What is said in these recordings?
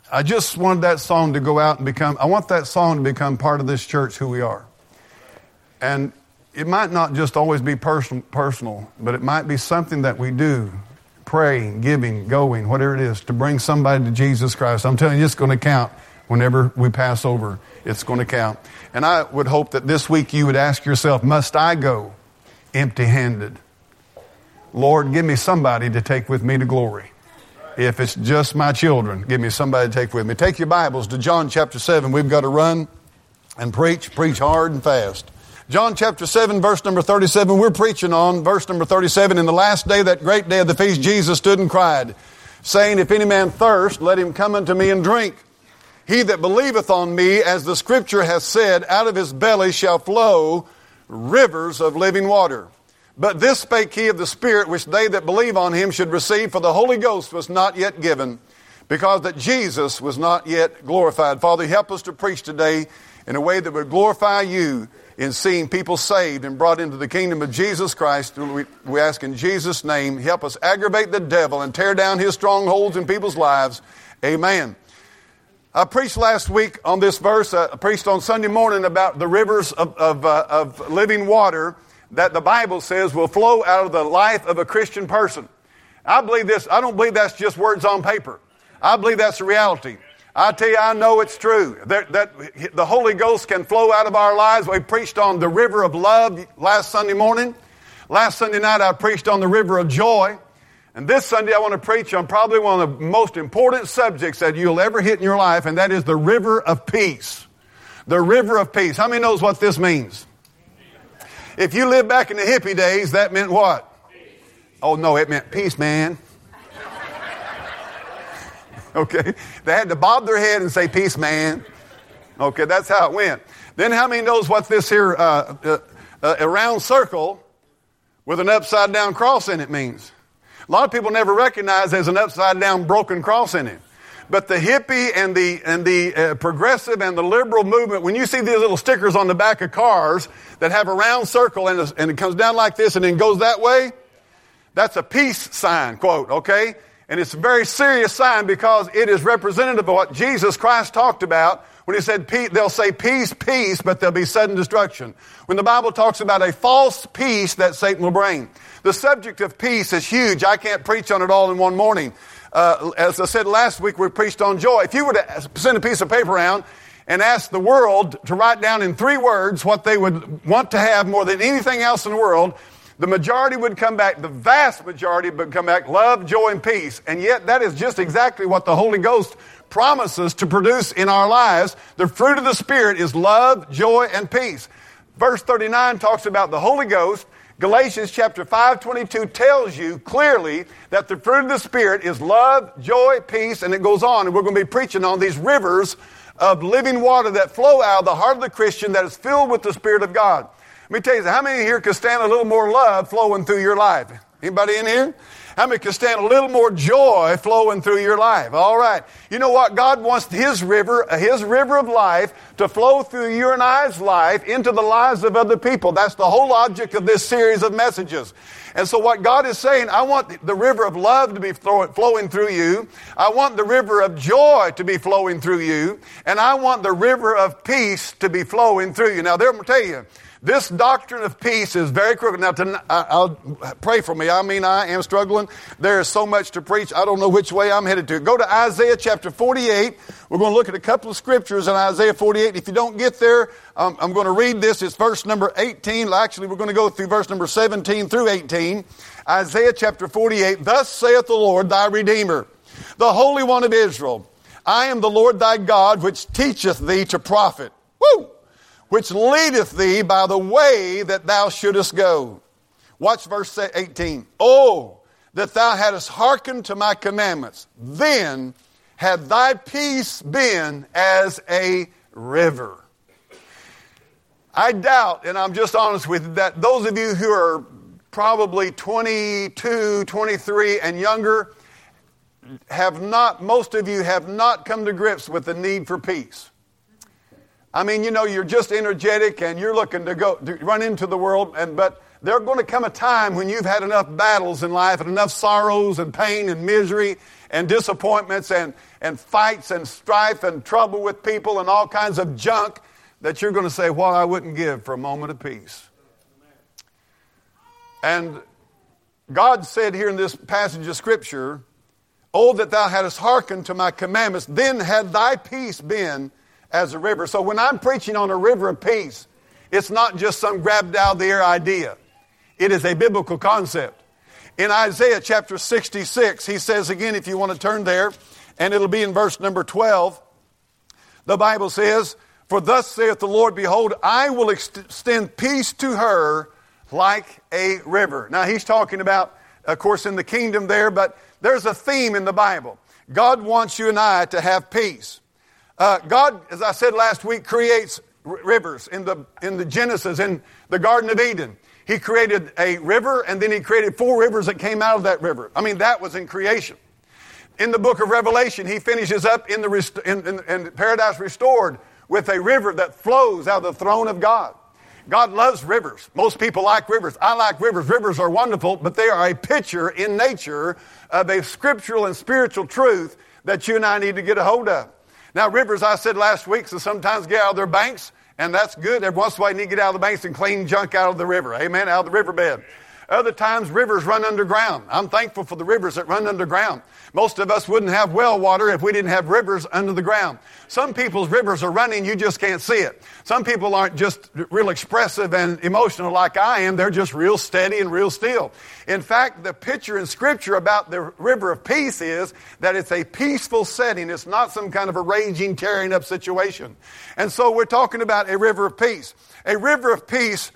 I just wanted that song to go out and I want that song to become part of this church, who we are. And it might not just always be personal, but it might be something that we do, praying, giving, going, whatever it is, to bring somebody to Jesus Christ. I'm telling you, it's going to count whenever we pass over. It's going to count. And I would hope that this week you would ask yourself, must I go empty-handed? Lord, give me somebody to take with me to glory. If it's just my children, give me somebody to take with me. Take your Bibles to John chapter 7. We've got to run and preach hard and fast. John chapter 7, verse number 37. We're preaching on verse number 37. In the last day, that great day of the feast, Jesus stood and cried, saying, if any man thirst, let him come unto me and drink. He that believeth on me, as the scripture hath said, out of his belly shall flow rivers of living water. But this spake he of the Spirit, which they that believe on him should receive, for the Holy Ghost was not yet given, because that Jesus was not yet glorified. Father, help us to preach today in a way that would glorify you in seeing people saved and brought into the kingdom of Jesus Christ. We ask in Jesus' name, help us aggravate the devil and tear down his strongholds in people's lives. Amen. I preached last week on this verse. I preached on Sunday morning about the rivers of living water that the Bible says will flow out of the life of a Christian person. I believe this. I don't believe that's just words on paper. I believe that's a reality. I tell you, I know it's true that the Holy Ghost can flow out of our lives. We preached on the river of love last Sunday morning. Last Sunday night, I preached on the river of joy. And this Sunday, I want to preach on probably one of the most important subjects that you'll ever hit in your life, and that is the river of peace. The river of peace. How many knows what this means? If you lived back in the hippie days, that meant what? Peace. Oh, no, it meant peace, man. Okay, they had to bob their head and say, peace, man. Okay, that's how it went. Then how many knows what this here, a round circle with an upside down cross in it means? A lot of people never recognize there's an upside down broken cross in it. But the hippie and the progressive and the liberal movement, when you see these little stickers on the back of cars that have a round circle and it comes down like this and then goes that way, that's a peace sign, quote, okay? And it's a very serious sign because it is representative of what Jesus Christ talked about when he said, they'll say peace, peace, but there'll be sudden destruction. When the Bible talks about a false peace that Satan will bring. The subject of peace is huge. I can't preach on it all in one morning. As I said last week, we preached on joy. If you were to send a piece of paper around and ask the world to write down in 3 words what they would want to have more than anything else in the world, the majority would come back, the vast majority would come back, love, joy, and peace. And yet that is just exactly what the Holy Ghost promises to produce in our lives. The fruit of the Spirit is love, joy, and peace. Verse 39 talks about the Holy Ghost. Galatians chapter 5:22 tells you clearly that the fruit of the Spirit is love, joy, peace, and it goes on. And we're going to be preaching on these rivers of living water that flow out of the heart of the Christian that is filled with the Spirit of God. Let me tell you, how many here can stand a little more love flowing through your life? Anybody in here? How many can stand a little more joy flowing through your life? All right. You know what? God wants His river of life to flow through your and I's life into the lives of other people. That's the whole object of this series of messages. And so what God is saying, I want the river of love to be flowing through you. I want the river of joy to be flowing through you. And I want the river of peace to be flowing through you. Now, I'm going to tell you, this doctrine of peace is very critical. Now, I'll pray for me. I am struggling. There is so much to preach. I don't know which way I'm headed to. Go to Isaiah chapter 48. We're going to look at a couple of scriptures in Isaiah 48. If you don't get there, I'm going to read this. It's verse number 18. Actually, we're going to go through verse number 17 through 18. Isaiah chapter 48. Thus saith the Lord thy Redeemer, the Holy One of Israel. I am the Lord thy God, which teacheth thee to profit. Woo! Which leadeth thee by the way that thou shouldest go. Watch verse 18. Oh, that thou hadst hearkened to my commandments, then had thy peace been as a river. I doubt, and I'm just honest with you, that those of you who are probably 22, 23 and younger most of you have not come to grips with the need for peace. I mean, you're just energetic and you're looking to run into the world, but there's going to come a time when you've had enough battles in life and enough sorrows and pain and misery and disappointments and fights and strife and trouble with people and all kinds of junk that you're going to say, what I wouldn't give for a moment of peace. And God said here in this passage of Scripture, oh, that thou hadst hearkened to my commandments, then had thy peace been as a river. So when I'm preaching on a river of peace, it's not just some grabbed out of the air idea. It is a biblical concept. In Isaiah chapter 66, he says again, if you want to turn there, and it'll be in verse number 12, the Bible says, for thus saith the Lord, behold, I will extend peace to her like a river. Now he's talking about, of course, in the kingdom there, but there's a theme in the Bible. God wants you and I to have peace. God, as I said last week, creates rivers in the Genesis, in the Garden of Eden. He created a river, and then he created 4 rivers that came out of that river. I mean, that was in creation. In the book of Revelation, he finishes up in Paradise Restored with a river that flows out of the throne of God. God loves rivers. Most people like rivers. I like rivers. Rivers are wonderful, but they are a picture in nature of a scriptural and spiritual truth that you and I need to get a hold of. Now, rivers, I said last week, so sometimes get out of their banks, and that's good. Every once in a while, you need to get out of the banks and clean junk out of the river. Amen? Out of the riverbed. Other times, rivers run underground. I'm thankful for the rivers that run underground. Most of us wouldn't have well water if we didn't have rivers under the ground. Some people's rivers are running, you just can't see it. Some people aren't just real expressive and emotional like I am. They're just real steady and real still. In fact, the picture in Scripture about the river of peace is that it's a peaceful setting. It's not some kind of a raging, tearing up situation. And so we're talking about a river of peace. A river of peace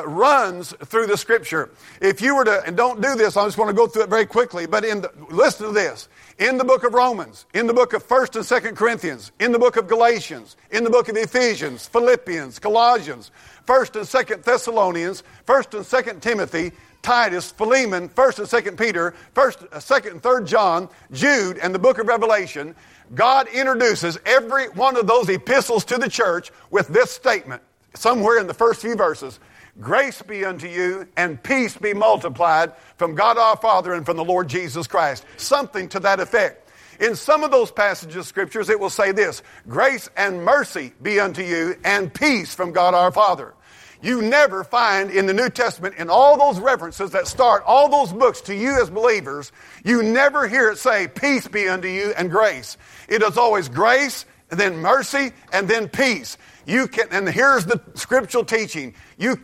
runs through the Scripture. If you were to, and don't do this, I just want to go through it very quickly, but listen to this. In the book of Romans, in the book of 1st and 2nd Corinthians, in the book of Galatians, in the book of Ephesians, Philippians, Colossians, 1st and 2nd Thessalonians, 1st and 2nd Timothy, Titus, Philemon, 1st and 2nd Peter, 1st, 2nd and 3rd John, Jude, and the book of Revelation, God introduces every one of those epistles to the church with this statement, somewhere in the first few verses. Grace be unto you and peace be multiplied from God our Father and from the Lord Jesus Christ. Something to that effect. In some of those passages of Scriptures, it will say this, grace and mercy be unto you and peace from God our Father. You never find in the New Testament, in all those references that start all those books to you as believers, you never hear it say, peace be unto you and grace. It is always grace, and then mercy, and then peace. And here's the scriptural teaching. You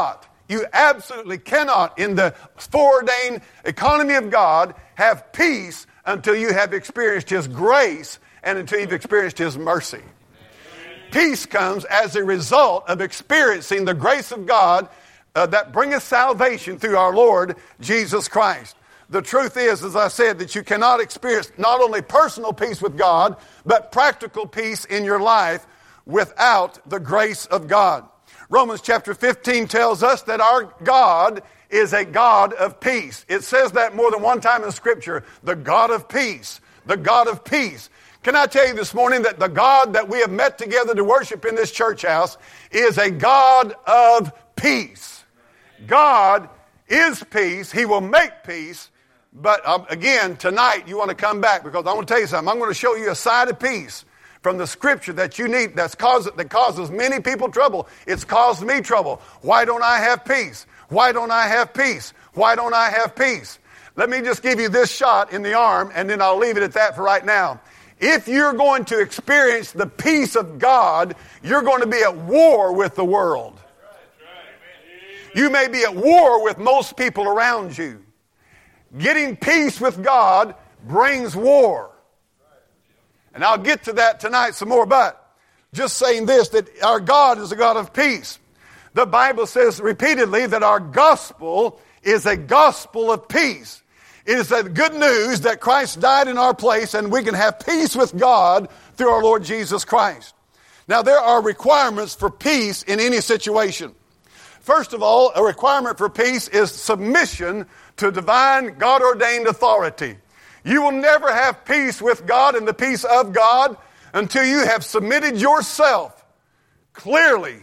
absolutely cannot, in the foreordained economy of God, have peace until you have experienced His grace and until you've experienced His mercy. Peace comes as a result of experiencing the grace of God that bringeth salvation through our Lord Jesus Christ. The truth is, as I said, that you cannot experience not only personal peace with God, but practical peace in your life without the grace of God. Romans chapter 15 tells us that our God is a God of peace. It says that more than one time in Scripture, the God of peace, the God of peace. Can I tell you this morning that the God that we have met together to worship in this church house is a God of peace. God is peace. He will make peace. But again, tonight you want to come back because I want to tell you something. I'm going to show you a side of peace from the Scripture that you need, that causes many people trouble. It's caused me trouble. Why don't I have peace? Why don't I have peace? Why don't I have peace? Let me just give you this shot in the arm, and then I'll leave it at that for right now. If you're going to experience the peace of God, you're going to be at war with the world. You may be at war with most people around you. Getting peace with God brings war. And I'll get to that tonight some more, but just saying this, that our God is a God of peace. The Bible says repeatedly that our gospel is a gospel of peace. It is the good news that Christ died in our place and we can have peace with God through our Lord Jesus Christ. Now there are requirements for peace in any situation. First of all, a requirement for peace is submission to divine God-ordained authority. You will never have peace with God and the peace of God until you have submitted yourself clearly,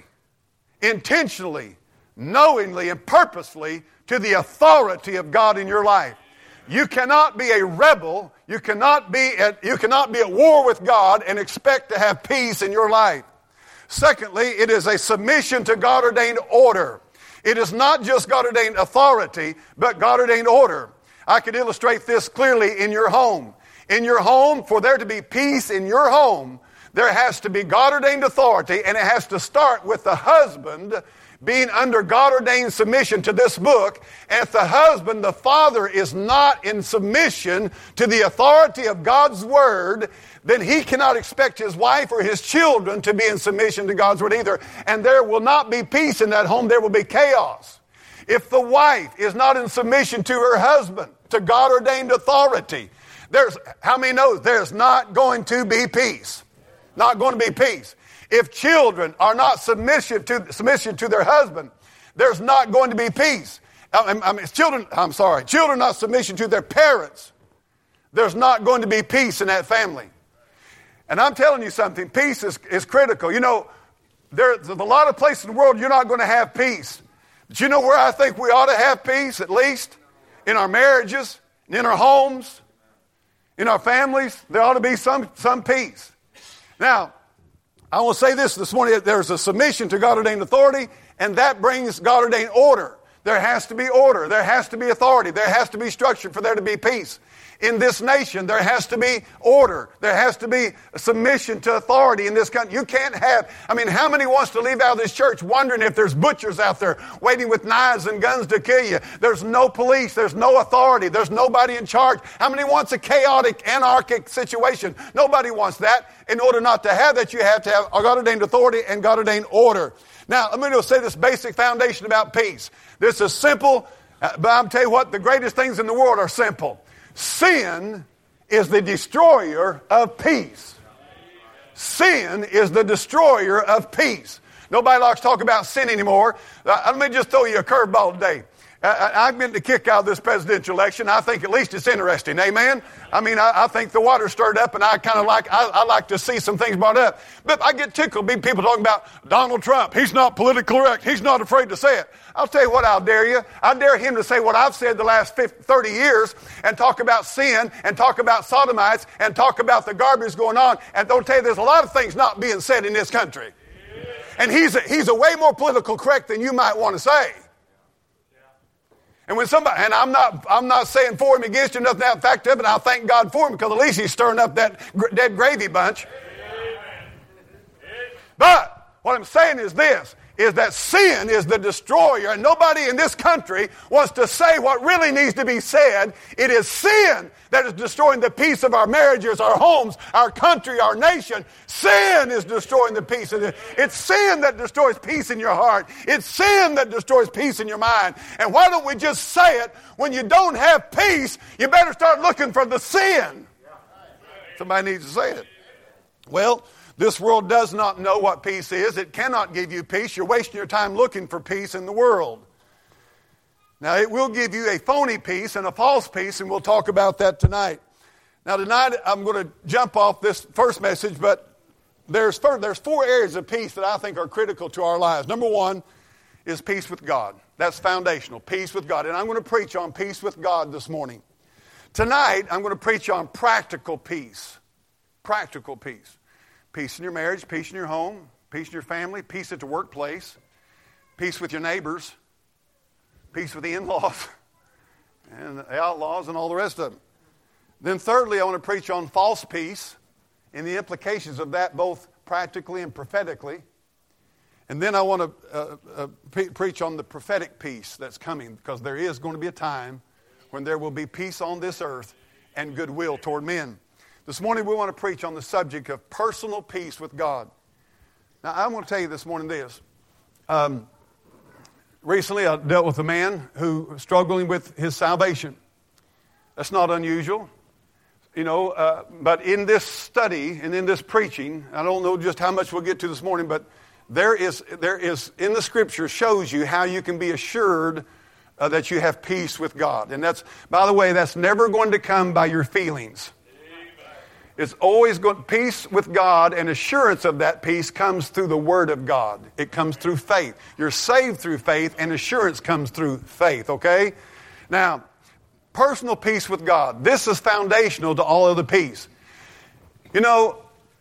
intentionally, knowingly, and purposefully to the authority of God in your life. You cannot be a rebel. You cannot be at war with God and expect to have peace in your life. Secondly, it is a submission to God-ordained order. It is not just God-ordained authority, but God-ordained order. I could illustrate this clearly in your home. In your home, for there to be peace in your home, there has to be God-ordained authority, and it has to start with the husband being under God-ordained submission to this book. And if the husband, the father, is not in submission to the authority of God's Word, then he cannot expect his wife or his children to be in submission to God's Word either. And there will not be peace in that home. There will be chaos. If the wife is not in submission to her husband, to God-ordained authority, how many know there's not going to be peace? Not going to be peace. If children are not submission to their husband, there's not going to be peace. Children not submission to their parents, there's not going to be peace in that family. And I'm telling you something, peace is critical. You know, there's a lot of places in the world you're not going to have peace. But you know where I think we ought to have peace, at least? In our marriages, in our homes, in our families. There ought to be some peace. Now, I will say this morning, that there's a submission to God-ordained authority, and that brings God-ordained order. There has to be order. There has to be authority. There has to be structure for there to be peace. In this nation, there has to be order. There has to be submission to authority in this country. You can't have, how many wants to leave out of this church wondering if there's butchers out there waiting with knives and guns to kill you? There's no police. There's no authority. There's nobody in charge. How many wants a chaotic, anarchic situation? Nobody wants that. In order not to have that, you have to have God-ordained authority and God-ordained order. Now, let me just say this basic foundation about peace. This is simple, but I'm telling you what, the greatest things in the world are simple. Sin is the destroyer of peace. Sin is the destroyer of peace. Nobody likes to talk about sin anymore. Let me just throw you a curveball today. I've been to kick out of this presidential election. I think at least it's interesting. Amen? I think the water stirred up, and I like to see some things brought up. But I get tickled being people talking about Donald Trump. He's not politically correct. He's not afraid to say it. I'll tell you what, I'll dare you. I dare him to say what I've said the last 30 years and talk about sin and talk about sodomites and talk about the garbage going on. And don't tell you there's a lot of things not being said in this country. And he's a way more political correct than you might want to say. And when somebody, and I'm not saying for him, against him, nothing out of fact of it, I'll thank God for him because at least he's stirring up that dead gravy bunch. But what I'm saying is this, is that sin is the destroyer, and nobody in this country wants to say what really needs to be said. It is sin that is destroying the peace of our marriages, our homes, our country, our nation. Sin is destroying the peace. It's sin that destroys peace in your heart. It's sin that destroys peace in your mind. And why don't we just say it? When you don't have peace, you better start looking for the sin. Somebody needs to say it. Well, this world does not know what peace is. It cannot give you peace. You're wasting your time looking for peace in the world. Now, it will give you a phony peace and a false peace, and we'll talk about that tonight. Now, tonight I'm going to jump off this first message, but there's 4 areas of peace that I think are critical to our lives. Number 1 is peace with God. That's foundational, peace with God. And I'm going to preach on peace with God this morning. Tonight, I'm going to preach on practical peace. Practical peace. Peace in your marriage, peace in your home, peace in your family, peace at the workplace, peace with your neighbors, peace with the in-laws and the outlaws and all the rest of them. Then thirdly, I want to preach on false peace and the implications of that both practically and prophetically. And then I want to preach on the prophetic peace that's coming, because there is going to be a time when there will be peace on this earth and goodwill toward men. This morning we want to preach on the subject of personal peace with God. Now I want to tell you this morning this. Recently I dealt with a man who was struggling with his salvation. That's not unusual. But in this study and in this preaching, I don't know just how much we'll get to this morning, but there is in the Scripture shows you how you can be assured that you have peace with God. And that's, by the way, that's never going to come by your feelings. It's always going, peace with God and assurance of that peace comes through the Word of God. It comes through faith. You're saved through faith, and assurance comes through faith, okay? Now, Personal peace with God. This is foundational to all other peace. You know,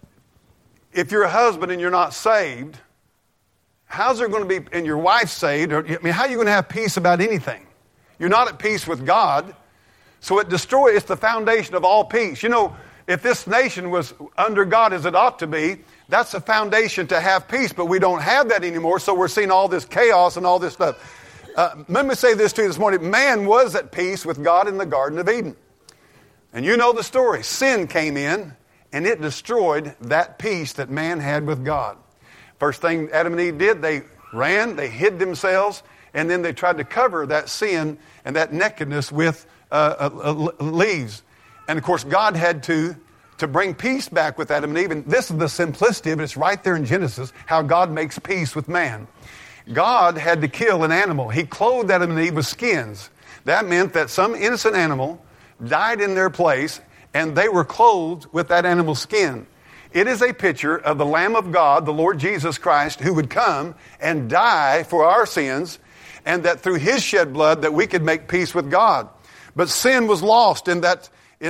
if you're a husband and you're not saved, how's there going to be, and your wife's saved, how are you going to have peace about anything? You're not at peace with God, so it's the foundation of all peace. You know, if this nation was under God as it ought to be, that's the foundation to have peace, but we don't have that anymore, so we're seeing all this chaos and all this stuff. Let me say this to you this morning. Man was at peace with God in the Garden of Eden. And you know the story. Sin came in, and it destroyed that peace that man had with God. First thing Adam and Eve did, they ran, they hid themselves, and then they tried to cover that sin and that nakedness with leaves. And of course, God had to bring peace back with Adam and Eve. And this is the simplicity of it. It's right there in Genesis, how God makes peace with man. God had to kill an animal. He clothed Adam and Eve with skins. That meant that some innocent animal died in their place, and they were clothed with that animal's skin. It is a picture of the Lamb of God, the Lord Jesus Christ, who would come and die for our sins, and that through His shed blood that we could make peace with God. But sin was lost in that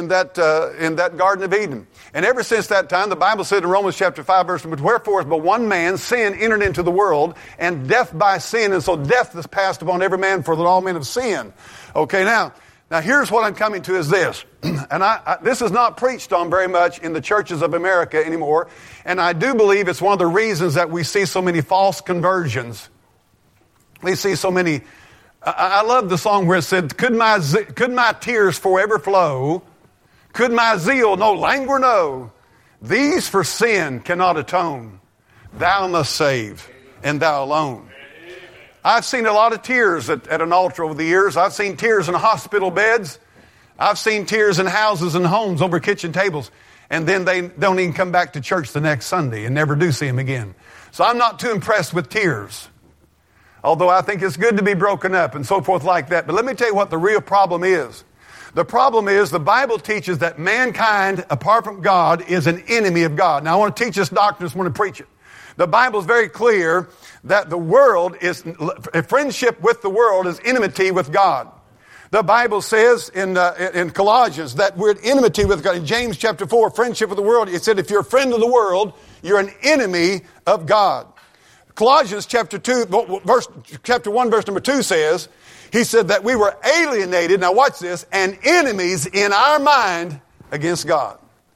Garden of Eden. And ever since that time, the Bible said in Romans chapter 5, verse 2, wherefore but one man, sin, entered into the world, and death by sin, and so death is passed upon every man, for that all men have sinned. Okay, now here's what I'm coming to is this. And this is not preached on very much in the churches of America anymore, and I do believe it's one of the reasons that we see so many false conversions. We see so many. I love the song where it said, could my tears forever flow? Could my zeal no languor know? These for sin cannot atone. Thou must save, and thou alone. I've seen a lot of tears at an altar over the years. I've seen tears in hospital beds. I've seen tears in houses and homes over kitchen tables. And then they don't even come back to church the next Sunday and never do see them again. So I'm not too impressed with tears. Although I think it's good to be broken up and so forth like that. But let me tell you what the real problem is. The problem is the Bible teaches that mankind, apart from God, is an enemy of God. Now I want to teach this doctrine this morning, preach it. The Bible is very clear that the world is, friendship with the world is enmity with God. The Bible says in Colossians that we're at enmity with God. In James chapter 4, friendship with the world, it said if you're a friend of the world, you're an enemy of God. Colossians chapter 1, verse number 2 says, he said that we were alienated, now watch this, and enemies in our mind against God.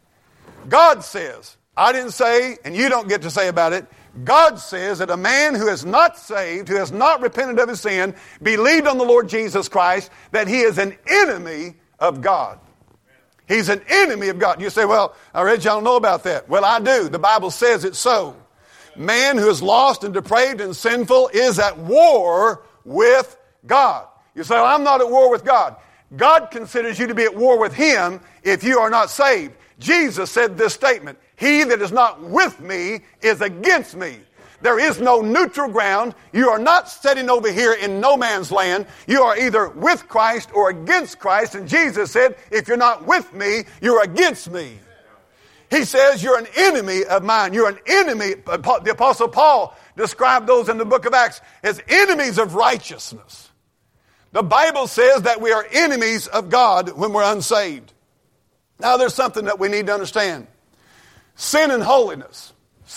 God says, I didn't say, and you don't get to say about it, God says that a man who is not saved, who has not repented of his sin, believed on the Lord Jesus Christ, that he is an enemy of God. He's an enemy of God. You say, well, I read you don't know about that. Well, I do. The Bible says it's so. Man who is lost and depraved and sinful is at war with God. You say, well, I'm not at war with God. God considers you to be at war with Him if you are not saved. Jesus said this statement, he that is not with me is against me. There is no neutral ground. You are not sitting over here in no man's land. You are either with Christ or against Christ. And Jesus said, if you're not with me, you're against me. He says you're an enemy of mine. You're an enemy. The Apostle Paul described those in the book of Acts as enemies of righteousness. The Bible says that we are enemies of God when we're unsaved. Now there's something that we need to understand. Sin and holiness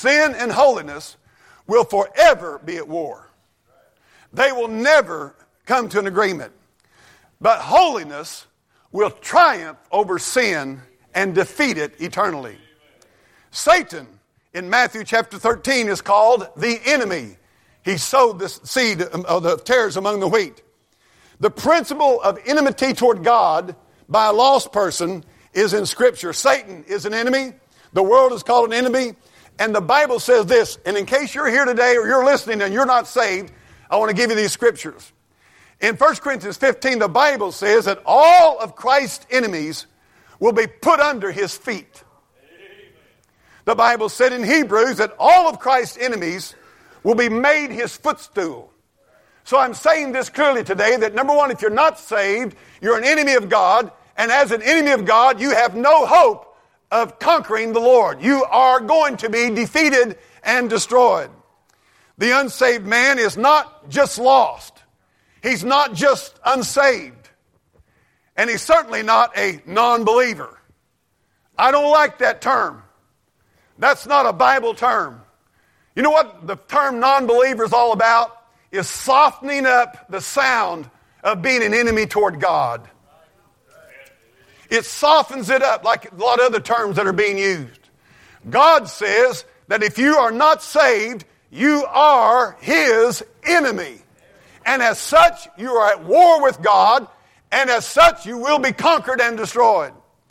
will forever be at war. They will never come to an agreement. But holiness will triumph over sin and defeat it eternally. Satan, in Matthew chapter 13, is called the enemy. He sowed the seed of the tares among the wheat. The principle of enmity toward God by a lost person is in Scripture. Satan is an enemy. The world is called an enemy. And the Bible says this, and in case you're here today or you're listening and you're not saved, I want to give you these scriptures. In 1 Corinthians 15, the Bible says that all of Christ's enemies will be put under His feet. The Bible said in Hebrews that all of Christ's enemies will be made His footstool. So I'm saying this clearly today that number one, if you're not saved, you're an enemy of God. And as an enemy of God, you have no hope of conquering the Lord. You are going to be defeated and destroyed. The unsaved man is not just lost. He's not just unsaved. And he's certainly not a non-believer. I don't like that term. That's not a Bible term. You know what the term non-believer is all about? Is softening up the sound of being an enemy toward God. It softens it up like a lot of other terms that are being used. God says that if you are not saved, you are His enemy. And as such, you are at war with God, and as such, you will be conquered and destroyed.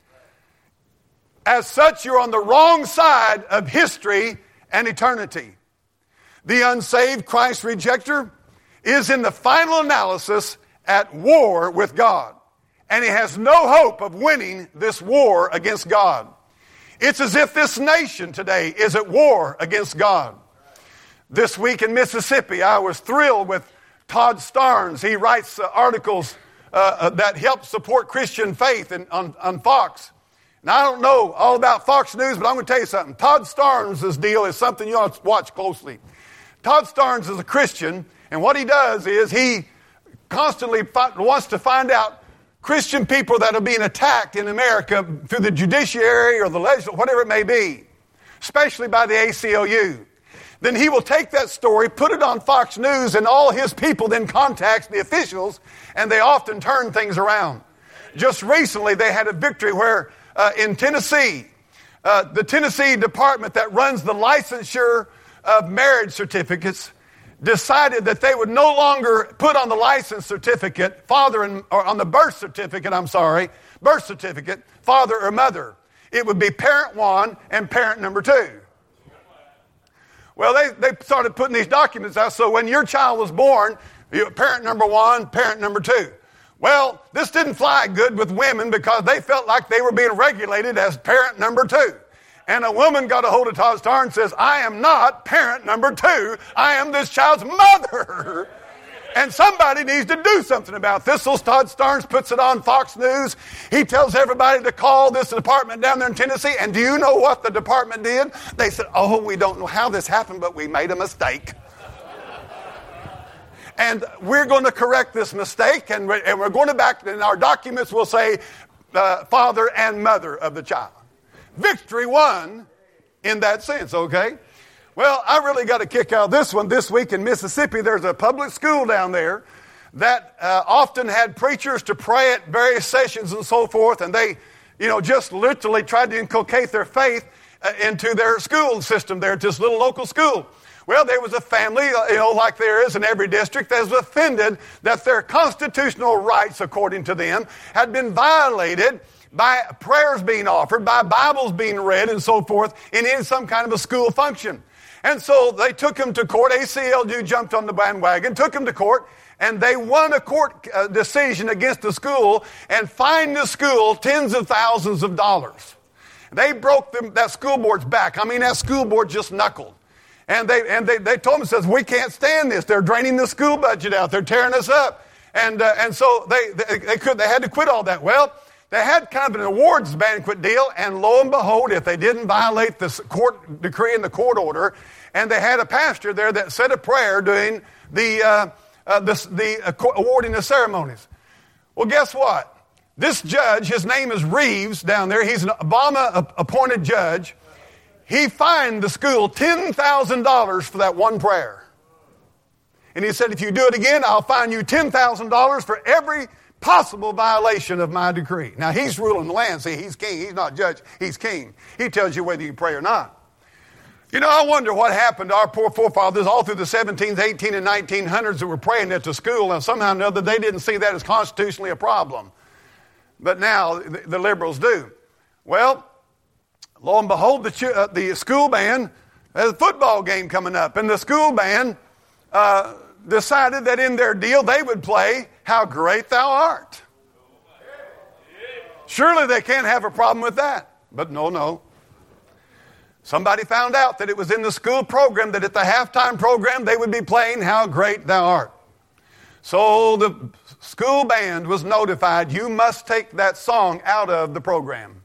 As such, you're on the wrong side of history and eternity. The unsaved Christ rejecter is in the final analysis at war with God. And he has no hope of winning this war against God. It's as if this nation today is at war against God. This week in Mississippi, I was thrilled with Todd Starnes. He writes articles that help support Christian faith on Fox. Now, I don't know all about Fox News, but I'm going to tell you something. Todd Starnes' deal is something you ought to watch closely. Todd Starnes is a Christian, and what he does is he constantly wants to find out Christian people that are being attacked in America through the judiciary or the legislature, whatever it may be, especially by the ACLU. Then he will take that story, put it on Fox News, and all his people then contact the officials, and they often turn things around. Just recently, they had a victory where in Tennessee, the Tennessee department that runs the licensure of marriage certificates decided that they would no longer put on the license certificate, or on the birth certificate, father or mother. It would be parent one and parent number two. Well, they started putting these documents out, so when your child was born, parent number one, parent number two. Well, this didn't fly good with women because they felt like they were being regulated as parent number two. And a woman got a hold of Todd Starnes and says, I am not parent number two. I am this child's mother. And somebody needs to do something about this. So Todd Starnes puts it on Fox News. He tells everybody to call this department down there in Tennessee. And do you know what the department did? They said, we don't know how this happened, but we made a mistake. And we're going to correct this mistake. And we're going to back, and our documents will say father and mother of the child. Victory won in that sense, okay? Well, I really got a kick out of this one. This week in Mississippi, there's a public school down there that often had preachers to pray at various sessions and so forth, and they, just literally tried to inculcate their faith into their school system there, to this little local school. Well, there was a family, like there is in every district, that was offended that their constitutional rights, according to them, had been violated by prayers being offered, by Bibles being read and so forth, in some kind of a school function. And so they took him to court. ACLU jumped on the bandwagon, took him to court, and they won a court decision against the school and fined the school tens of thousands of dollars. They broke that school board's back. I mean, that school board just knuckled. And they told him, says, we can't stand this. They're draining the school budget out. They're tearing us up. And so they had to quit all that. Well, they had kind of an awards banquet deal, and lo and behold, if they didn't violate the court decree and the court order, and they had a pastor there that said a prayer during the awarding the ceremonies. Well, guess what? This judge, his name is Reeves down there. He's an Obama-appointed judge. He fined the school $10,000 for that one prayer. And he said, if you do it again, I'll fine you $10,000 for every possible violation of my decree. Now, he's ruling the land. See, he's king. He's not judge. He's king. He tells you whether you pray or not. I wonder what happened to our poor forefathers all through the 17th, 18th, and 1900s that were praying at the school. And somehow or another, they didn't see that as constitutionally a problem. But now, the liberals do. Well, lo and behold, the school band has a football game coming up. And the school band decided that in their deal they would play How Great Thou Art. Surely they can't have a problem with that. But no. Somebody found out that it was in the school program that at the halftime program they would be playing How Great Thou Art. So the school band was notified, you must take that song out of the program,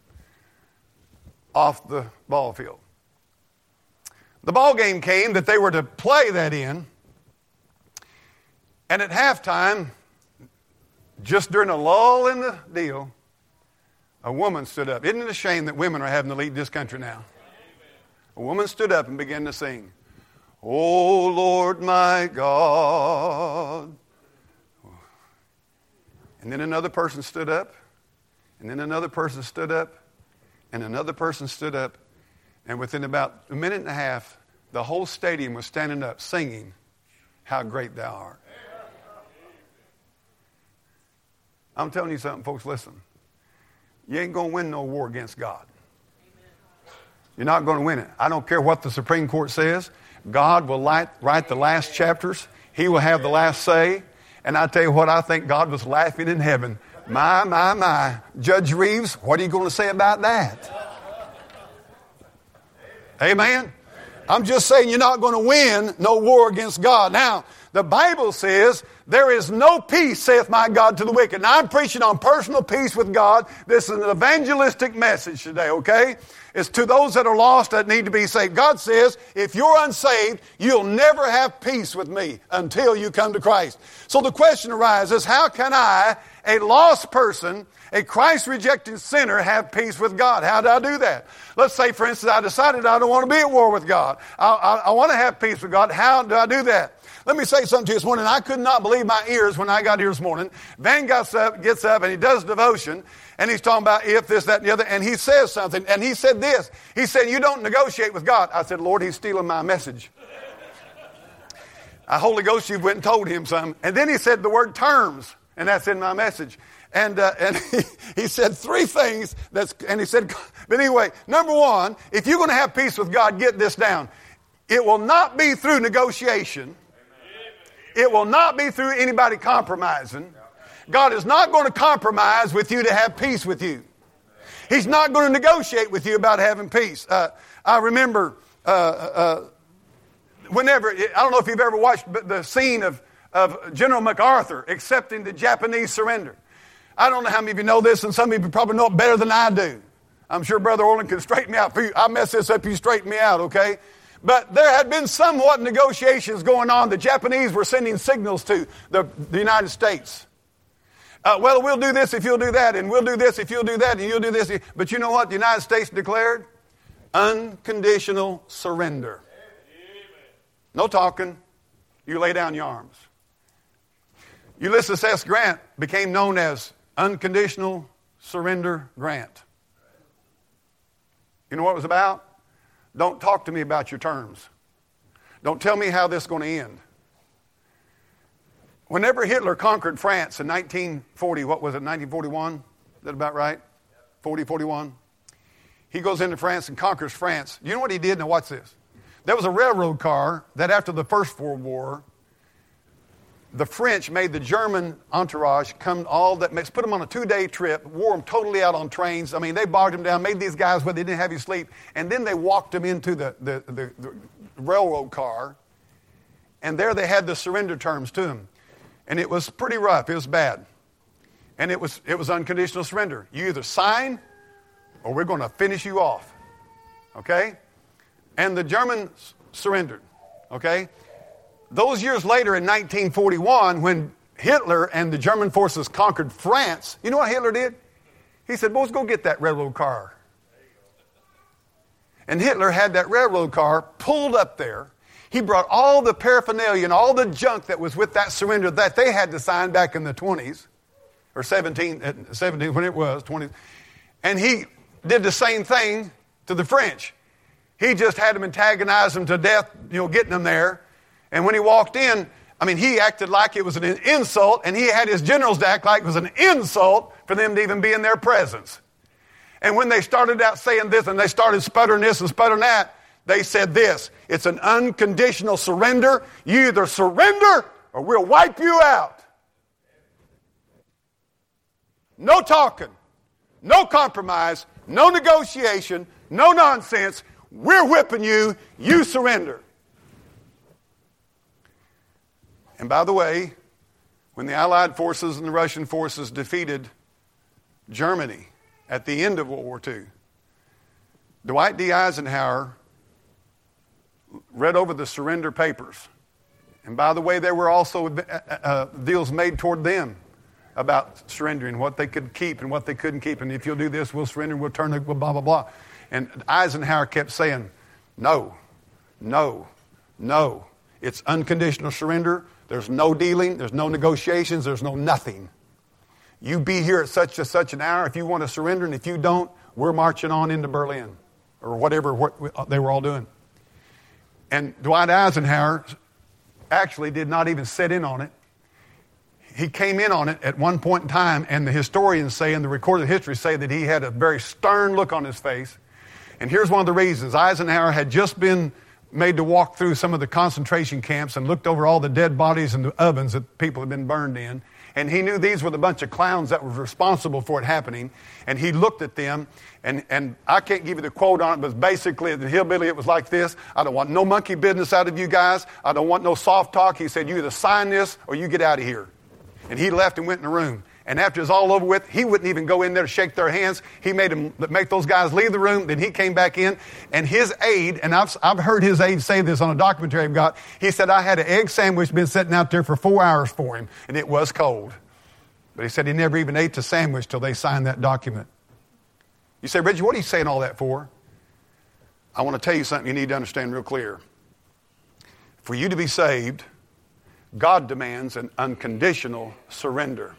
off the ball field. The ball game came that they were to play that in. And at halftime, just during a lull in the deal, a woman stood up. Isn't it a shame that women are having to lead this country now? A woman stood up and began to sing, "Oh Lord my God." And then another person stood up, and then another person stood up, and another person stood up, and within about a minute and a half, the whole stadium was standing up singing, "How great thou art." I'm telling you something, folks, listen. You ain't going to win no war against God. You're not going to win it. I don't care what the Supreme Court says. God will write the last chapters. He will have the last say. And I tell you what, I think God was laughing in heaven. My. Judge Reeves, what are you going to say about that? Amen? I'm just saying you're not going to win no war against God. Now, the Bible says, there is no peace, saith my God, to the wicked. Now, I'm preaching on personal peace with God. This is an evangelistic message today, okay? It's to those that are lost that need to be saved. God says, if you're unsaved, you'll never have peace with me until you come to Christ. So the question arises, how can I, a lost person, a Christ-rejecting sinner, have peace with God? How do I do that? Let's say, for instance, I decided I don't want to be at war with God. I want to have peace with God. How do I do that? Let me say something to you this morning. I could not believe my ears when I got here this morning. Van gets up and he does devotion, and he's talking about if, this, that, and the other, and he says something, and he said this. He said, you don't negotiate with God. I said, Lord, he's stealing my message. Holy Ghost, you went and told him something. And then he said the word terms, and that's in my message. And he said three things, and he said, but anyway, number one, if you're going to have peace with God, get this down. It will not be through negotiation. It will not be through anybody compromising. God is not going to compromise with you to have peace with you. He's not going to negotiate with you about having peace. I remember whenever, I don't know if you've ever watched the scene of General MacArthur accepting the Japanese surrender. I don't know how many of you know this, and some of you probably know it better than I do. I'm sure Brother Orland can straighten me out. I mess this up, you straighten me out, okay? But there had been somewhat negotiations going on. The Japanese were sending signals to the United States. Well, we'll do this if you'll do that, and we'll do this if you'll do that, and you'll do this. But you know what the United States declared? Unconditional surrender. No talking. You lay down your arms. Ulysses S. Grant became known as Unconditional Surrender Grant. You know what it was about? Don't talk to me about your terms. Don't tell me how this is going to end. Whenever Hitler conquered France in 1940, what was it, 1941? Is that about right? 41. He goes into France and conquers France. You know what he did? Now watch this. There was a railroad car that after the First World War, the French made the German entourage put them on a 2-day trip, wore them totally out on trains. I mean, they bogged them down, made these guys where they didn't have you sleep, and then they walked them into the railroad car, and there they had the surrender terms to them. And it was pretty rough. It was bad. And it was unconditional surrender. You either sign or we're going to finish you off. Okay? And the Germans surrendered. Okay? Those years later in 1941, when Hitler and the German forces conquered France, you know what Hitler did? He said, boys, go get that railroad car. And Hitler had that railroad car pulled up there. He brought all the paraphernalia and all the junk that was with that surrender that they had to sign back in the 20s, or 17 when it was, 20s. And he did the same thing to the French. He just had them antagonize them to death, getting them there. And when he walked in, he acted like it was an insult, and he had his generals to act like it was an insult for them to even be in their presence. And when they started out saying this, and they started sputtering this and sputtering that, they said this: it's an unconditional surrender. You either surrender or we'll wipe you out. No talking, no compromise, no negotiation, no nonsense. We're whipping you. You surrender. And by the way, when the Allied forces and the Russian forces defeated Germany at the end of World War II, Dwight D. Eisenhower read over the surrender papers. And by the way, there were also deals made toward them about surrendering, what they could keep and what they couldn't keep. And if you'll do this, we'll surrender, we'll turn it, blah, blah, blah. And Eisenhower kept saying, no, no, no. It's unconditional surrender. There's no dealing. There's no negotiations. There's no nothing. You be here at such and such an hour if you want to surrender, and if you don't, we're marching on into Berlin or whatever they were all doing. And Dwight Eisenhower actually did not even sit in on it. He came in on it at one point in time, and the historians say, and the recorded history say, that he had a very stern look on his face. And here's one of the reasons. Eisenhower had just been made to walk through some of the concentration camps and looked over all the dead bodies and the ovens that people had been burned in. And he knew these were the bunch of clowns that were responsible for it happening. And he looked at them, and I can't give you the quote on it, but basically the hillbilly, it was like this: I don't want no monkey business out of you guys. I don't want no soft talk. He said, you either sign this or you get out of here. And he left and went in the room. And after it was all over with, he wouldn't even go in there to shake their hands. He made them make those guys leave the room. Then he came back in, and his aide, and I've heard his aide say this on a documentary I've got. He said, I had an egg sandwich been sitting out there for 4 hours for him, and it was cold. But he said he never even ate the sandwich till they signed that document. You say, Reggie, what are you saying all that for? I want to tell you something you need to understand real clear. For you to be saved, God demands an unconditional surrender.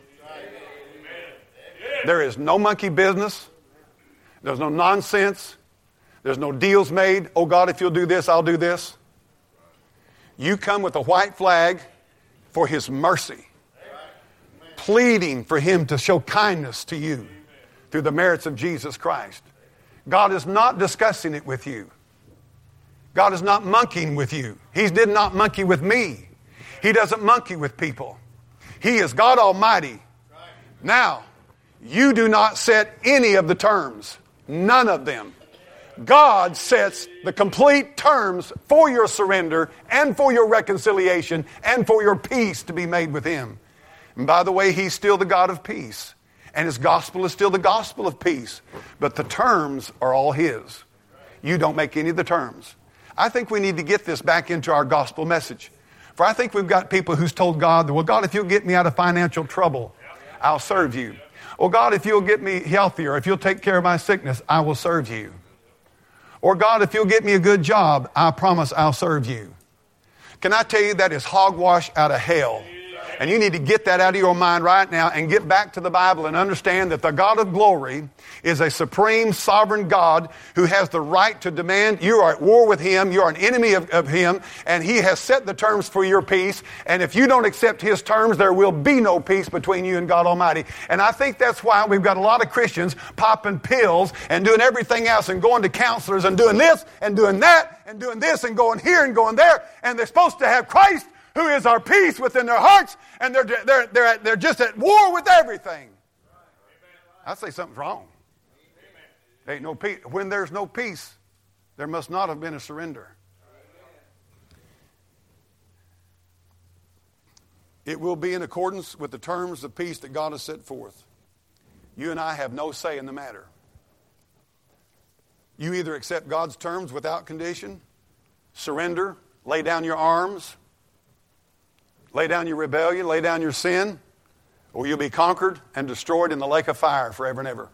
There is no monkey business. There's no nonsense. There's no deals made. Oh God, if you'll do this, I'll do this. You come with a white flag for His mercy, pleading for Him to show kindness to you through the merits of Jesus Christ. God is not discussing it with you. God is not monkeying with you. He did not monkey with me. He doesn't monkey with people. He is God Almighty. Now, you do not set any of the terms. None of them. God sets the complete terms for your surrender and for your reconciliation and for your peace to be made with Him. And by the way, He's still the God of peace. And His gospel is still the gospel of peace. But the terms are all His. You don't make any of the terms. I think we need to get this back into our gospel message. For I think we've got people who's told God, well, God, if you'll get me out of financial trouble, I'll serve you. Or God, if you'll get me healthier, if you'll take care of my sickness, I will serve you. Or God, if you'll get me a good job, I promise I'll serve you. Can I tell you that is hogwash out of hell? And you need to get that out of your mind right now and get back to the Bible and understand that the God of glory is a supreme sovereign God who has the right to demand. You are at war with Him. You are an enemy of Him. And He has set the terms for your peace. And if you don't accept His terms, there will be no peace between you and God Almighty. And I think that's why we've got a lot of Christians popping pills and doing everything else and going to counselors and doing this and doing that and doing this and going here and going there. And they're supposed to have Christ, who is our peace, within their hearts, and they're just at war with everything. I say something's wrong. There ain't no peace. When there's no peace, there must not have been a surrender. It will be in accordance with the terms of peace that God has set forth. You and I have no say in the matter. You either accept God's terms without condition, surrender, lay down your arms, lay down your rebellion, lay down your sin, or you'll be conquered and destroyed in the lake of fire forever and ever.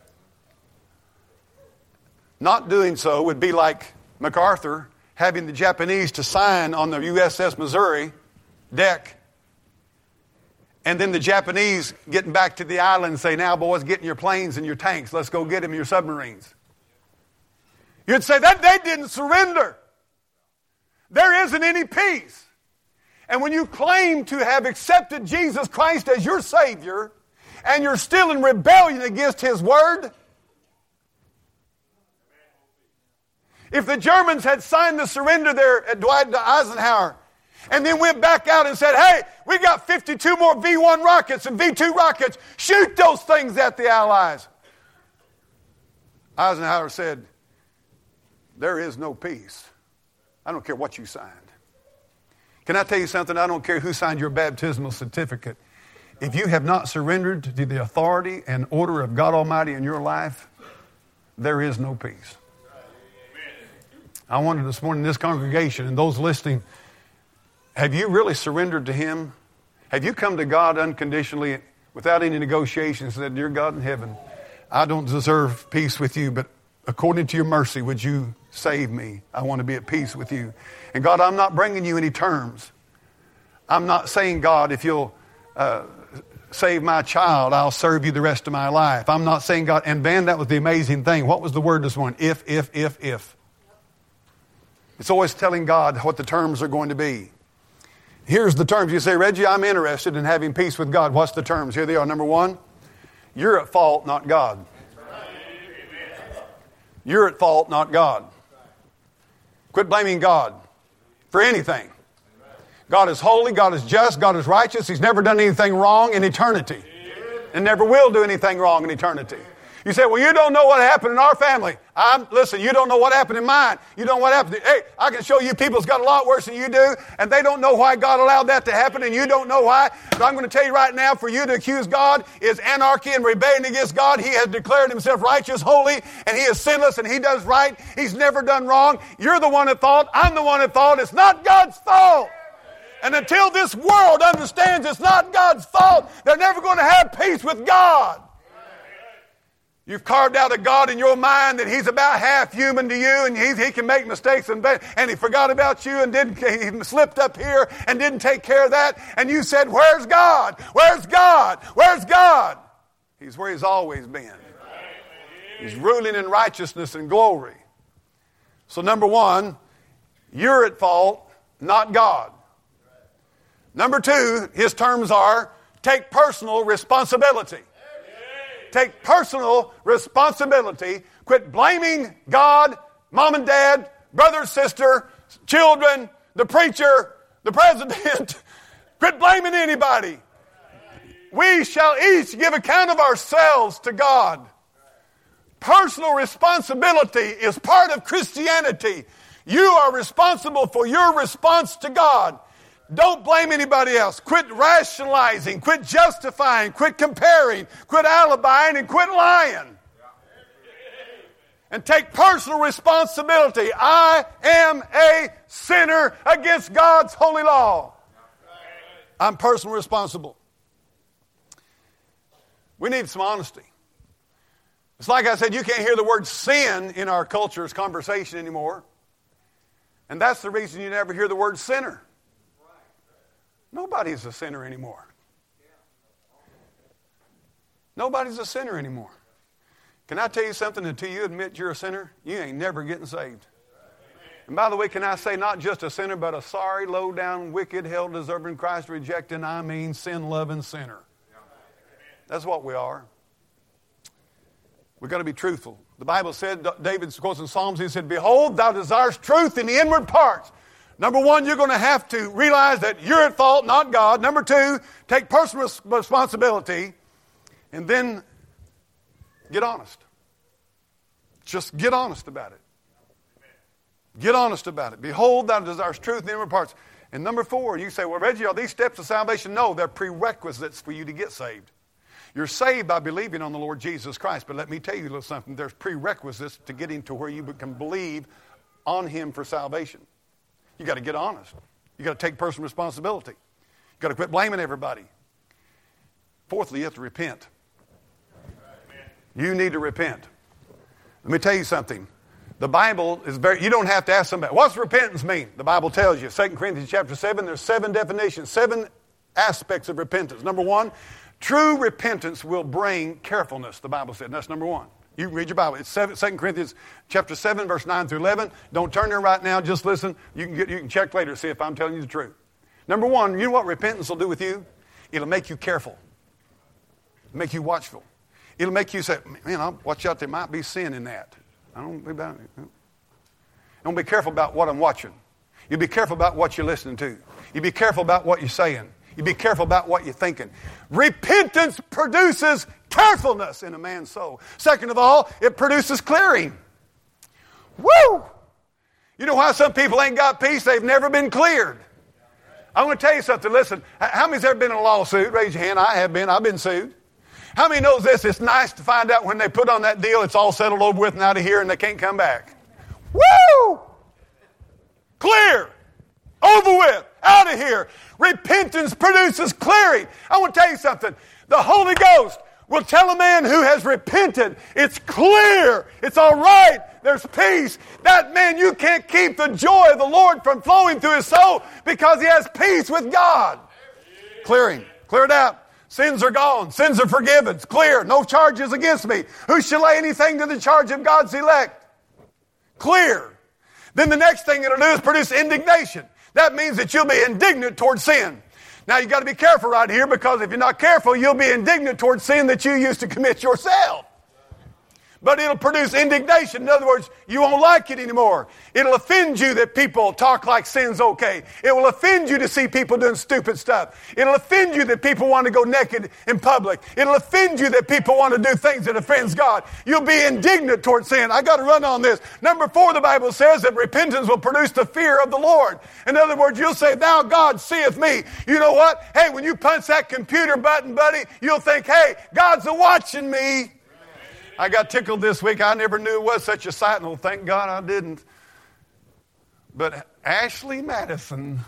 Not doing so would be like MacArthur having the Japanese to sign on the USS Missouri deck, and then the Japanese getting back to the island and say, now boys, get in your planes and your tanks. Let's go get them, your submarines. You'd say that they didn't surrender. There isn't any peace. And when you claim to have accepted Jesus Christ as your Savior, and you're still in rebellion against His Word, if the Germans had signed the surrender there at Dwight Eisenhower, and then went back out and said, hey, we got 52 more V-1 rockets and V-2 rockets, shoot those things at the Allies. Eisenhower said, there is no peace. I don't care what you signed. Can I tell you something? I don't care who signed your baptismal certificate. If you have not surrendered to the authority and order of God Almighty in your life, there is no peace. I wonder this morning, this congregation and those listening, have you really surrendered to Him? Have you come to God unconditionally without any negotiation, said, Dear God in heaven, I don't deserve peace with you, but according to your mercy, would you save me? I want to be at peace with you. And God, I'm not bringing you any terms. I'm not saying, God, if you'll save my child, I'll serve you the rest of my life. I'm not saying, God, and man, that was the amazing thing. What was the word this morning? If. It's always telling God what the terms are going to be. Here's the terms. You say, Reggie, I'm interested in having peace with God. What's the terms? Here they are. Number one, you're at fault, not God. You're at fault, not God. Quit blaming God for anything. God is holy, God is just, God is righteous. He's never done anything wrong in eternity. And never will do anything wrong in eternity. You say, well, you don't know what happened in our family. Listen, you don't know what happened in mine. You don't know what happened. Hey, I can show you people's got a lot worse than you do, and they don't know why God allowed that to happen, and you don't know why. So I'm going to tell you right now, for you to accuse God is anarchy and rebellion against God. He has declared himself righteous, holy, and he is sinless, and he does right. He's never done wrong. You're the one at fault. I'm the one at fault. It's not God's fault. And until this world understands it's not God's fault, they're never going to have peace with God. You've carved out a God in your mind that he's about half human to you, and he can make mistakes, and he forgot about you, and he slipped up here and didn't take care of that. And you said, where's God? Where's God? Where's God? He's where he's always been. He's ruling in righteousness and glory. So number one, you're at fault, not God. Number two, his terms are, take personal responsibility. Take personal responsibility. Quit blaming God, mom and dad, brother, sister, children, the preacher, the president. Quit blaming anybody. We shall each give account of ourselves to God. Personal responsibility is part of Christianity. You are responsible for your response to God. Don't blame anybody else. Quit rationalizing. Quit justifying. Quit comparing. Quit alibying and quit lying. And take personal responsibility. I am a sinner against God's holy law. I'm personally responsible. We need some honesty. It's like I said, you can't hear the word sin in our culture's conversation anymore. And that's the reason you never hear the word sinner. Nobody's a sinner anymore. Nobody's a sinner anymore. Can I tell you something? Until you admit you're a sinner, you ain't never getting saved. And by the way, can I say not just a sinner, but a sorry, low-down, wicked, hell-deserving, Christ-rejecting, sin-loving sinner. That's what we are. We've got to be truthful. The Bible said, David quotes in Psalms, he said, Behold, thou desirest truth in the inward parts. Number one, you're going to have to realize that you're at fault, not God. Number two, take personal responsibility. And then get honest. Just get honest about it. Get honest about it. Behold, thou desirest truth in the inward parts. And number four, you say, well, Reggie, are these steps of salvation? No, they're prerequisites for you to get saved. You're saved by believing on the Lord Jesus Christ. But let me tell you a little something. There's prerequisites to getting to where you can believe on him for salvation. You got to get honest. You got to take personal responsibility. You got to quit blaming everybody. Fourthly, you have to repent. You need to repent. Let me tell you something. The Bible is you don't have to ask somebody, what's repentance mean? The Bible tells you, 2 Corinthians chapter 7, there's 7 definitions, 7 aspects of repentance. Number one, true repentance will bring carefulness, the Bible said. And that's number one. You can read your Bible. It's 2 Corinthians chapter 7, verse 9 through 11. Don't turn there right now. Just listen. You can check later to see if I'm telling you the truth. Number one, you know what repentance will do with you? It'll make you careful. It'll make you watchful. It'll make you say, man, I'll watch out. There might be sin in that. Don't be careful about what I'm watching. You be careful about what you're listening to. You be careful about what you're saying. You be careful about what you're thinking. Repentance produces carefulness in a man's soul. Second of all, it produces clearing. Woo! You know why some people ain't got peace? They've never been cleared. I'm going to tell you something. Listen, how many's ever been in a lawsuit? Raise your hand. I have been. I've been sued. How many knows this? It's nice to find out when they put on that deal, it's all settled over with and out of here and they can't come back. Woo! Clear. Over with. Out out of here. Repentance produces clearing. I want to tell you something. The Holy Ghost will tell a man who has repented, it's clear, it's all right, there's peace. That man, you can't keep the joy of the Lord from flowing through his soul because he has peace with God. Clearing. Clear it out. Sins are gone. Sins are forgiven. It's clear. No charges against me. Who shall lay anything to the charge of God's elect? Clear. Then the next thing it'll do is produce indignation. That means that you'll be indignant towards sin. Now you got to be careful right here, because if you're not careful, you'll be indignant towards sin that you used to commit yourself. But it'll produce indignation. In other words, you won't like it anymore. It'll offend you that people talk like sin's okay. It will offend you to see people doing stupid stuff. It'll offend you that people want to go naked in public. It'll offend you that people want to do things that offends God. You'll be indignant towards sin. I got to run on this. Number 4, the Bible says that repentance will produce the fear of the Lord. In other words, you'll say, "Thou God seeth me." You know what? Hey, when you punch that computer button, buddy, you'll think, "Hey, God's a-watching me." I got tickled this week. I never knew it was such a sight. Well, thank God I didn't. But Ashley Madison,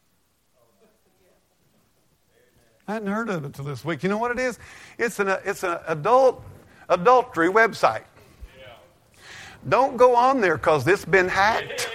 I hadn't heard of it till this week. You know what it is? It's an adultery website. Don't go on there because it's been hacked.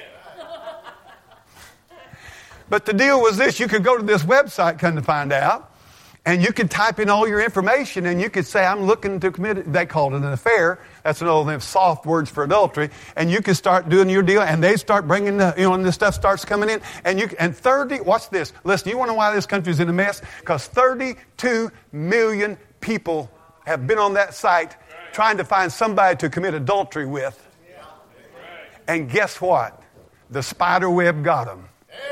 But the deal was this: you could go to this website, come to find out, and you could type in all your information, and you could say, "I'm looking to commit," they called it an affair. That's an old name, soft words for adultery. And you could start doing your deal, and they start bringing the, and this stuff starts coming in. And 30, watch this. Listen, you want to know why this country's in a mess? Because 32 million people have been on that site trying to find somebody to commit adultery with. And guess what? The spider web got them.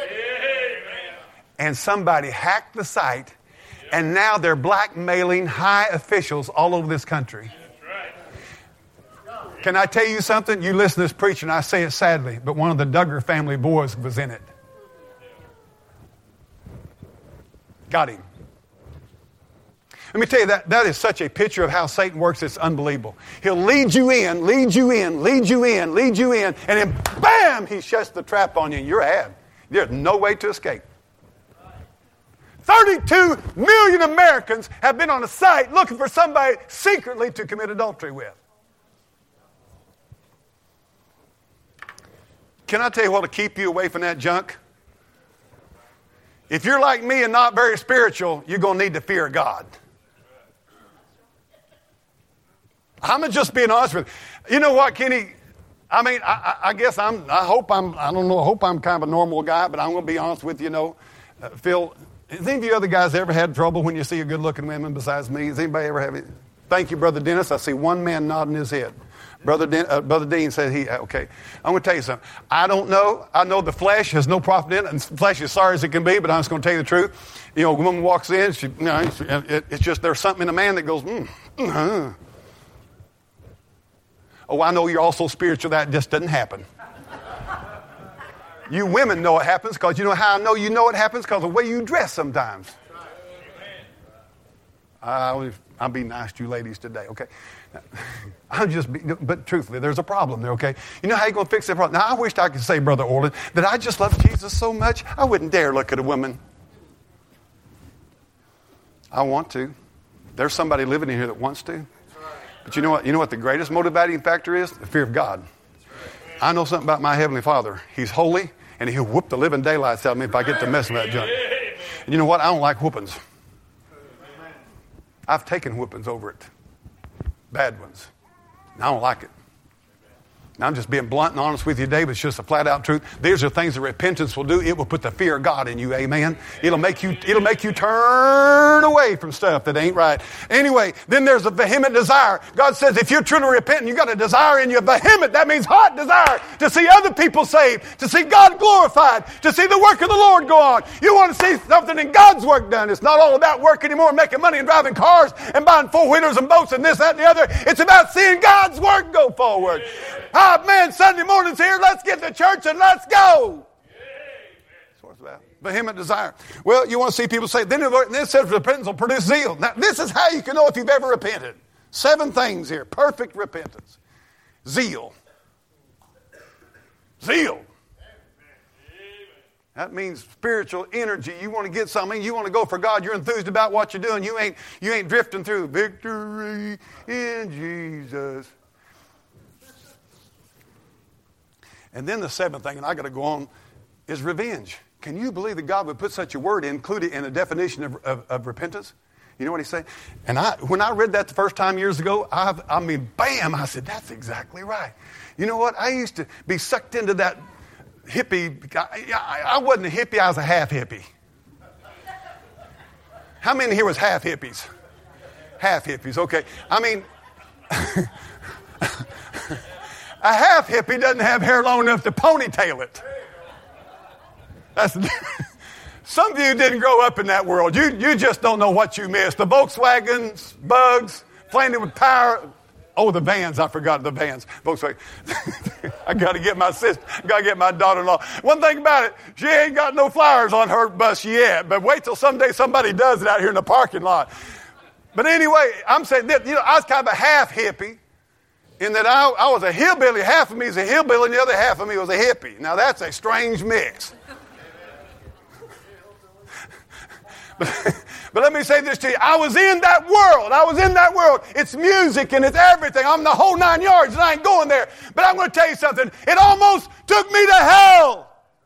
And somebody hacked the site. And now they're blackmailing high officials all over this country. Can I tell you something? You listen to this preacher, and I say it sadly, but one of the Duggar family boys was in it. Got him. Let me tell you, that is such a picture of how Satan works. It's unbelievable. He'll lead you in, lead you in, lead you in, lead you in, and then bam, he shuts the trap on you, and you're out. There's no way to escape. 32 million Americans have been on a site looking for somebody secretly to commit adultery with. Can I tell you what will keep you away from that junk? If you're like me and not very spiritual, you're going to need to fear God. I'm just being honest with you. You know what, Kenny? I mean, I guess I hope I'm kind of a normal guy, but I'm going to be honest with you, Phil. Has any of you other guys ever had trouble when you see a good-looking woman besides me? Has anybody ever have it? Thank you, Brother Dennis. I see one man nodding his head. Brother Dean said okay. I'm going to tell you something. I don't know. I know the flesh has no profit in it, and the flesh is sorry as it can be, but I'm just going to tell you the truth. A woman walks in, it's just there's something in a man that goes, Oh, I know you're also spiritual. That just doesn't happen. You women know it happens because you know how I know you know it happens? Because of the way you dress sometimes. I'll be nice to you ladies today, okay? But truthfully, there's a problem there, okay? You know how you're going to fix that problem? Now, I wished I could say, Brother Orland, that I just love Jesus so much, I wouldn't dare look at a woman. I want to. There's somebody living in here that wants to. But you know what? You know what the greatest motivating factor is? The fear of God. I know something about my Heavenly Father. He's holy, and He'll whoop the living daylights out of me if I get to mess with that junk. And you know what? I don't like whoopings. I've taken whoopings over it. Bad ones. And I don't like it. Now, I'm just being blunt and honest with you today, but it's just a flat-out truth. These are things that repentance will do. It will put the fear of God in you, amen? It'll make you turn away from stuff that ain't right. Anyway, then there's a vehement desire. God says if you're truly repentant, you got a desire in you, vehement. That means hot desire to see other people saved, to see God glorified, to see the work of the Lord go on. You want to see something in God's work done. It's not all about work anymore, making money and driving cars and buying four-wheelers and boats and this, that, and the other. It's about seeing God's work go forward. Ah, man, Sunday morning's here. Let's get to church and let's go. That's what it's about. Vehement desire. Well, you want to see people say, then it says repentance will produce zeal. Now, this is how you can know if you've ever repented. 7 things here. Perfect repentance. Zeal. Zeal. That means spiritual energy. You want to get something. You want to go for God. You're enthused about what you're doing. You ain't drifting through victory in Jesus. And then the seventh thing, and I got to go on, is revenge. Can you believe that God would put such a word, included in a definition of repentance? You know what he's saying? And when I read that the first time years ago, bam, I said, that's exactly right. You know what? I used to be sucked into that hippie. I wasn't a hippie, I was a half hippie. How many here was half hippies? Half hippies, okay. I mean, a half hippie doesn't have hair long enough to ponytail it. Some of you didn't grow up in that world. You just don't know what you missed. The Volkswagens, Bugs, flaming with power. Oh, the vans. I forgot the vans. Volkswagen. I got to get my sister. Got to get my daughter-in-law. One thing about it, she ain't got no flowers on her bus yet. But wait till someday somebody does it out here in the parking lot. But anyway, I'm saying that, I was kind of a half hippie in that I was a hillbilly. Half of me is a hillbilly and the other half of me was a hippie. Now that's a strange mix. But let me say this to you. I was in that world. It's music and it's everything. I'm the whole 9 yards and I ain't going there. But I'm going to tell you something. It almost took me to hell.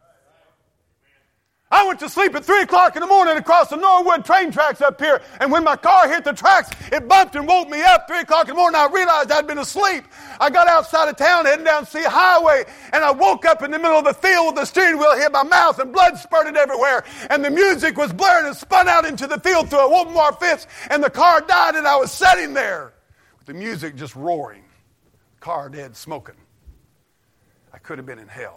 I went to sleep at 3 o'clock in the morning across the Norwood train tracks up here. And when my car hit the tracks, it bumped and woke me up 3 o'clock in the morning. I realized I'd been asleep. I got outside of town heading down the highway. And I woke up in the middle of the field with the steering wheel hit my mouth and blood spurted everywhere. And the music was blaring and spun out into the field through a Wolfmore fence. And the car died and I was sitting there with the music just roaring. Car dead smoking. I could have been in hell.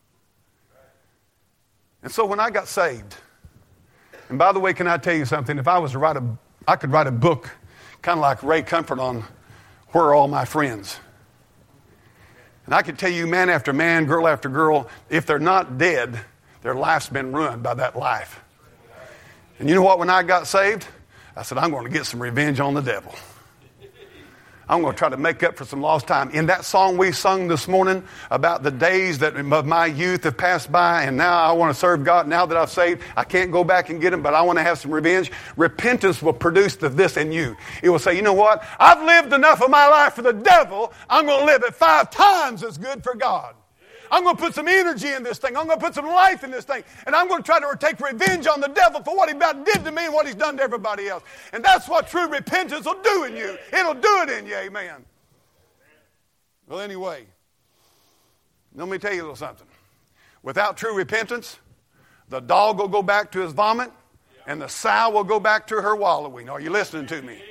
And so when I got saved, and by the way, can I tell you something? If I was to I could write a book kind of like Ray Comfort on Where Are All My Friends? And I could tell you man after man, girl after girl, if they're not dead, their life's been ruined by that life. And you know what, when I got saved, I said, I'm going to get some revenge on the devil. I'm going to try to make up for some lost time. In that song we sung this morning about the days that of my youth have passed by, and now I want to serve God. Now that I've saved, I can't go back and get him, but I want to have some revenge. Repentance will produce this in you. It will say, you know what? I've lived enough of my life for the devil. I'm going to live it 5 times as good for God. I'm going to put some energy in this thing. I'm going to put some life in this thing. And I'm going to try to take revenge on the devil for what he about did to me and what he's done to everybody else. And that's what true repentance will do in you. It'll do it in you, amen. Well, anyway, let me tell you a little something. Without true repentance, the dog will go back to his vomit and the sow will go back to her wallowing. Are you listening to me?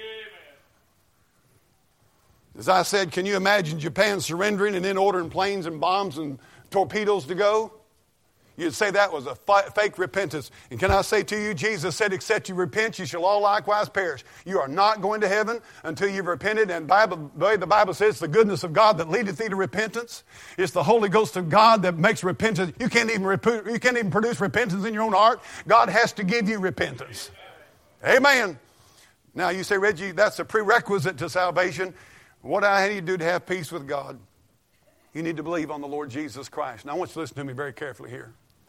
As I said, can you imagine Japan surrendering and then ordering planes and bombs and torpedoes to go? You'd say that was a fake repentance. And can I say to you, Jesus said, except you repent, you shall all likewise perish. You are not going to heaven until you've repented. And the Bible says it's the goodness of God that leadeth thee to repentance. It's the Holy Ghost of God that makes repentance. You can't even produce repentance in your own heart. God has to give you repentance. Amen. Now you say, Reggie, that's a prerequisite to salvation. What I need to do to have peace with God, you need to believe on the Lord Jesus Christ. Now, I want you to listen to me very carefully here.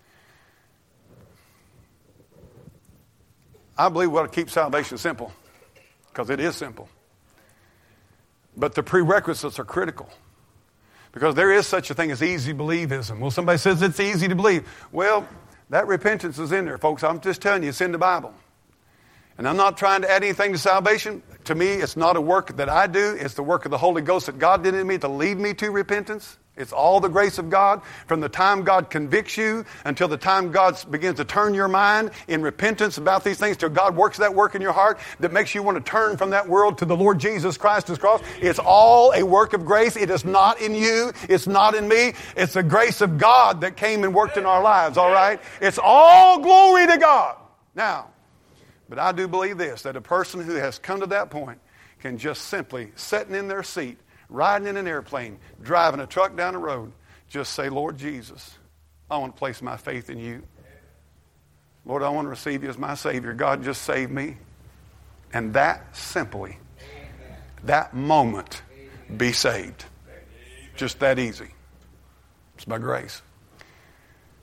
I believe what keeps salvation simple, because it is simple. But the prerequisites are critical, because there is such a thing as easy believism. Well, somebody says it's easy to believe. Well, that repentance is in there, folks. I'm just telling you, it's in the Bible. And I'm not trying to add anything to salvation. To me, it's not a work that I do. It's the work of the Holy Ghost that God did in me to lead me to repentance. It's all the grace of God. From the time God convicts you until the time God begins to turn your mind in repentance about these things, till God works that work in your heart that makes you want to turn from that world to the Lord Jesus Christ's cross. It's all a work of grace. It is not in you. It's not in me. It's the grace of God that came and worked in our lives, all right? It's all glory to God. Now, but I do believe this, that a person who has come to that point can just simply, sitting in their seat, riding in an airplane, driving a truck down the road, just say, Lord Jesus, I want to place my faith in you. Lord, I want to receive you as my Savior. God, just save me. And that simply, that moment, be saved. Just that easy. It's by grace.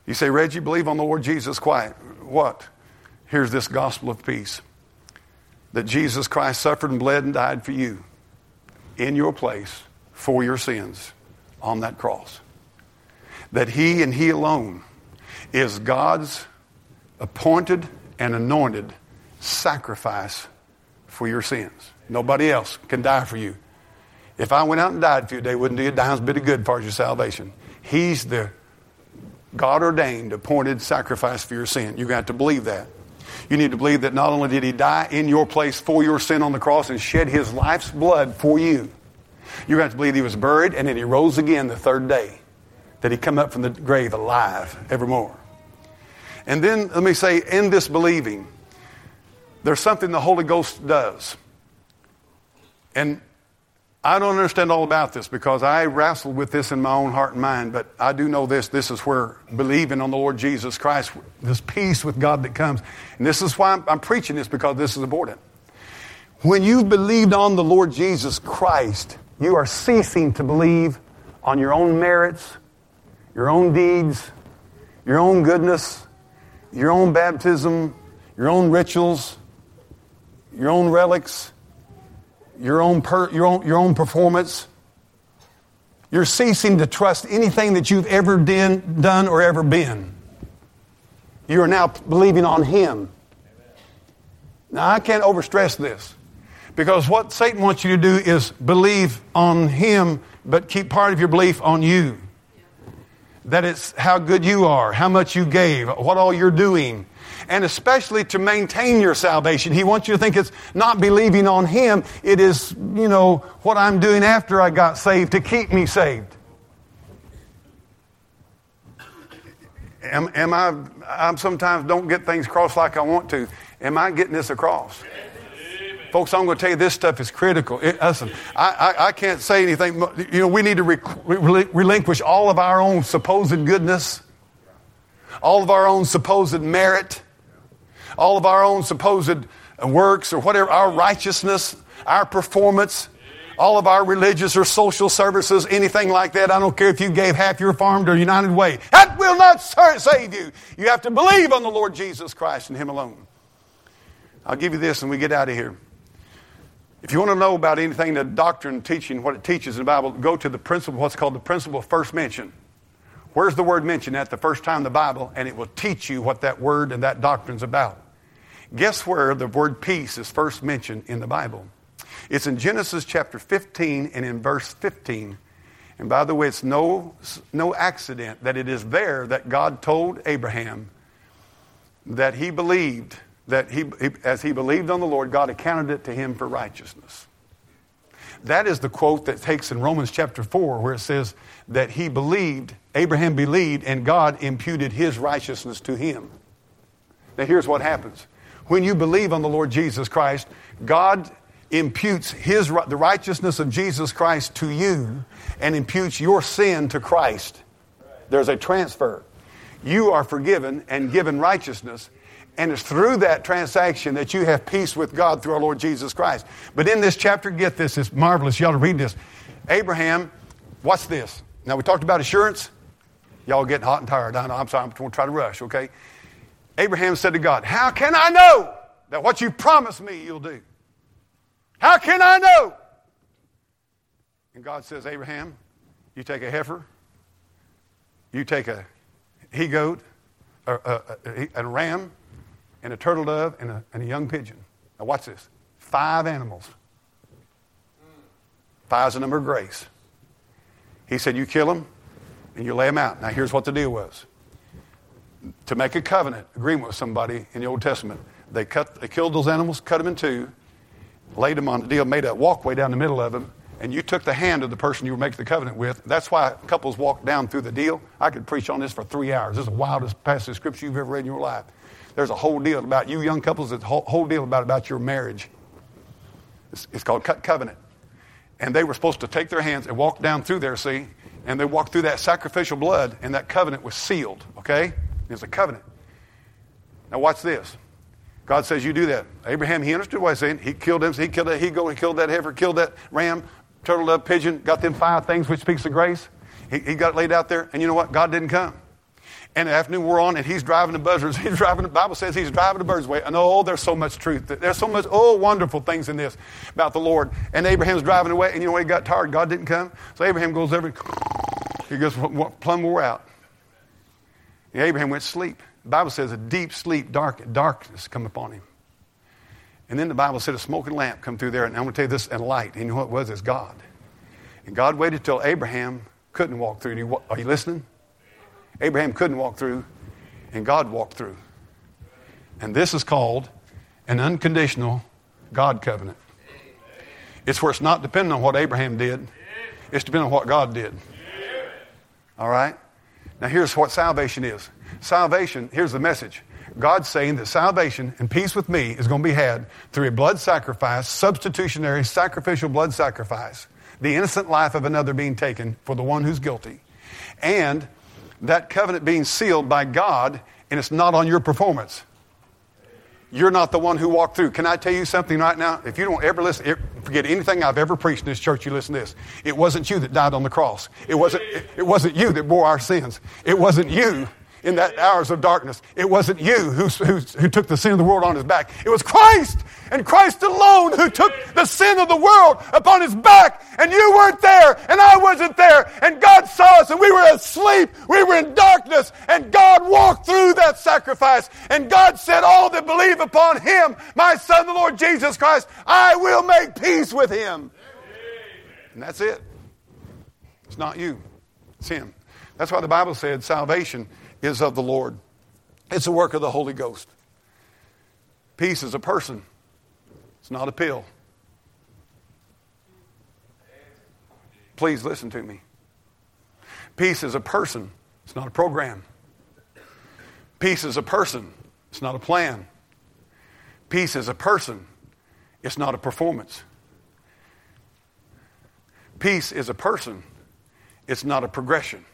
You say, Reggie, believe on the Lord Jesus Christ. What? Here's this gospel of peace. That Jesus Christ suffered and bled and died for you in your place for your sins on that cross. That He and He alone is God's appointed and anointed sacrifice for your sins. Nobody else can die for you. If I went out and died for you today, wouldn't do you a dime's bit of good as far as your salvation. He's the God-ordained, appointed sacrifice for your sin. You've got to believe that. You need to believe that not only did He die in your place for your sin on the cross and shed His life's blood for you, you have to believe He was buried and that He rose again the third day, that He come up from the grave alive evermore. And then, let me say, in this believing, there's something the Holy Ghost does. And I don't understand all about this because I wrestled with this in my own heart and mind, but I do know this. This is where believing on the Lord Jesus Christ, this peace with God that comes. And this is why I'm preaching this, because this is important. When you've believed on the Lord Jesus Christ, you are ceasing to believe on your own merits, your own deeds, your own goodness, your own baptism, your own rituals, your own relics, your own performance. You're ceasing to trust anything that you've ever done or ever been. You are now believing on Him. Now, I can't overstress this, because what Satan wants you to do is believe on Him, but keep part of your belief on you. That it's how good you are, how much you gave, what all you're doing. And especially to maintain your salvation. He wants you to think it's not believing on Him. It is, what I'm doing after I got saved to keep me saved. I sometimes don't get things across like I want to. Am I getting this across? Folks, I'm going to tell you this stuff is critical. Listen, I can't say anything. We need to relinquish all of our own supposed goodness, all of our own supposed merit, all of our own supposed works or whatever, our righteousness, our performance, all of our religious or social services, anything like that. I don't care if you gave half your farm to United Way. That will not save you. You have to believe on the Lord Jesus Christ and Him alone. I'll give you this and we get out of here. If you want to know about anything, the doctrine, teaching, what it teaches in the Bible, go to the principle, what's called the principle of first mention. Where's the word mentioned at the first time in the Bible? And it will teach you what that word and that doctrine's about. Guess where the word peace is first mentioned in the Bible? It's in Genesis chapter 15 and in verse 15. And by the way, it's no accident that it is there that God told Abraham that he believed, that as he believed on the Lord, God accounted it to him for righteousness. That is the quote that takes in Romans chapter 4 where it says that he believed, Abraham believed, and God imputed His righteousness to him. Now here's what happens. When you believe on the Lord Jesus Christ, God imputes the righteousness of Jesus Christ to you and imputes your sin to Christ. There's a transfer. You are forgiven and given righteousness, and it's through that transaction that you have peace with God through our Lord Jesus Christ. But in this chapter, get this, it's marvelous. You ought to read this. Abraham, what's this? Now we talked about assurance. Y'all getting hot and tired. I know, I'm sorry, I'm going to try to rush, okay? Abraham said to God, how can I know that what you promised me you'll do? How can I know? And God says, Abraham, you take a heifer, you take a he-goat, a ram, and a turtle dove, and a young pigeon. Now watch this. 5 animals. 5 is the number of grace. He said, you kill them, and you lay them out. Now here's what the deal was. To make a covenant agreement with somebody in the Old Testament, they killed those animals, cut them in 2, laid them on the deal, made a walkway down the middle of them, and you took the hand of the person you were making the covenant with. That's why couples walk down through the deal. I could preach on this for 3 hours. This is the wildest passage of Scripture you've ever read in your life. There's a whole deal about you young couples. There's a whole deal about your marriage. It's called covenant. And they were supposed to take their hands and walk down through there, see? And they walked through that sacrificial blood, and that covenant was sealed, okay? It's a covenant. Now watch this. God says you do that. Abraham, he understood what he's saying. He killed him. He killed that he-goat. He killed that heifer. Killed that ram, turtle dove, pigeon. Got them 5 things which speaks of grace. He got it laid out there. And you know what? God didn't come. And the afternoon wore on, and he's driving the buzzards. The Bible says he's driving the birds away. And there's so much truth. There's so much, wonderful things in this about the Lord. And Abraham's driving away, and you know when he got tired, God didn't come. So Abraham goes over, he goes plumb wore out. And Abraham went to sleep. The Bible says a deep sleep, darkness come upon him. And then the Bible said a smoking lamp come through there, and I'm going to tell you this, and light. And you know what it was? It's God. And God waited till Abraham couldn't walk through. Are you listening? Abraham couldn't walk through, and God walked through. And this is called an unconditional God covenant. It's where it's not dependent on what Abraham did. It's dependent on what God did. All right? Now here's what salvation is. Salvation, here's the message. God's saying that salvation and peace with me is going to be had through a blood sacrifice, substitutionary, sacrificial blood sacrifice. The innocent life of another being taken for the one who's guilty. And that covenant being sealed by God, and it's not on your performance. You're not the one who walked through. Can I tell you something right now? If you don't ever listen, forget anything I've ever preached in this church, you listen to this. It wasn't you that died on the cross. It wasn't you that bore our sins. It wasn't you in that hours of darkness. It wasn't you who took the sin of the world on his back. It was Christ, and Christ alone, who took the sin of the world upon his back. And you weren't there, and I wasn't there. And God saw us, and we were asleep. We were in darkness, and God walked through that sacrifice. And God said, all that believe upon him, my Son, the Lord Jesus Christ, I will make peace with him. And that's it. It's not you. It's him. That's why the Bible said salvation is of the Lord. It's a work of the Holy Ghost. Peace is a person. It's not a pill. Please listen to me. Peace is a person. It's not a program. Peace is a person. It's not a plan. Peace is a person. It's not a performance. Peace is a person. It's not a progression.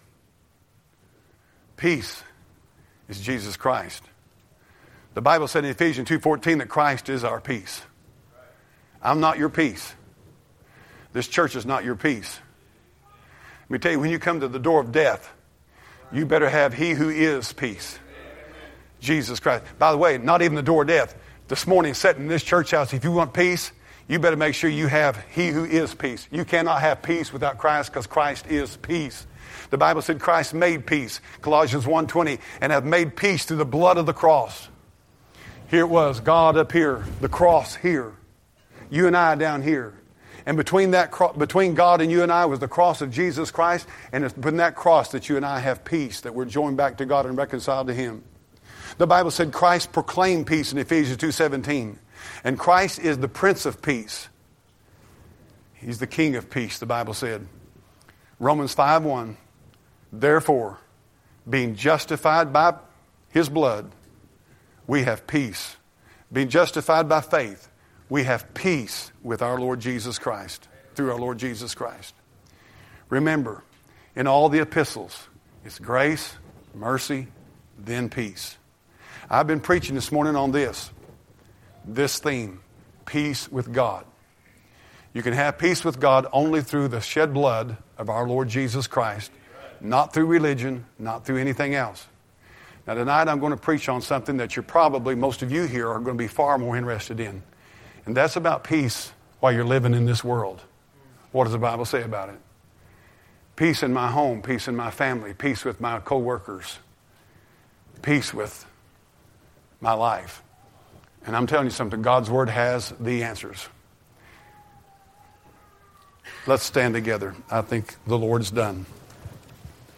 Peace is Jesus Christ. The Bible said in Ephesians 2:14 that Christ is our peace. I'm not your peace. This church is not your peace. Let me tell you, when you come to the door of death, you better have he who is peace. Jesus Christ. By the way, not even the door of death. This morning, sitting in this church house, if you want peace, you better make sure you have he who is peace. You cannot have peace without Christ, because Christ is peace. The Bible said Christ made peace, Colossians 1:20, and have made peace through the blood of the cross. Here it was, God up here, the cross here, you and I down here. And between God and you and I was the cross of Jesus Christ, and it's in that cross that you and I have peace, that we're joined back to God and reconciled to him. The Bible said Christ proclaimed peace in Ephesians 2:17. And Christ is the Prince of Peace. He's the King of Peace, the Bible said. Romans 5:1. Therefore, being justified by his blood, we have peace. Being justified by faith, we have peace with our Lord Jesus Christ, through our Lord Jesus Christ. Remember, in all the epistles, it's grace, mercy, then peace. I've been preaching this morning on this theme, peace with God. You can have peace with God only through the shed blood of our Lord Jesus Christ, not through religion, not through anything else. Now tonight I'm going to preach on something that you're probably, most of you here, are going to be far more interested in. And that's about peace while you're living in this world. What does the Bible say about it? Peace in my home, peace in my family, peace with my co-workers, peace with my life. And I'm telling you something, God's Word has the answers. Let's stand together. I think the Lord's done.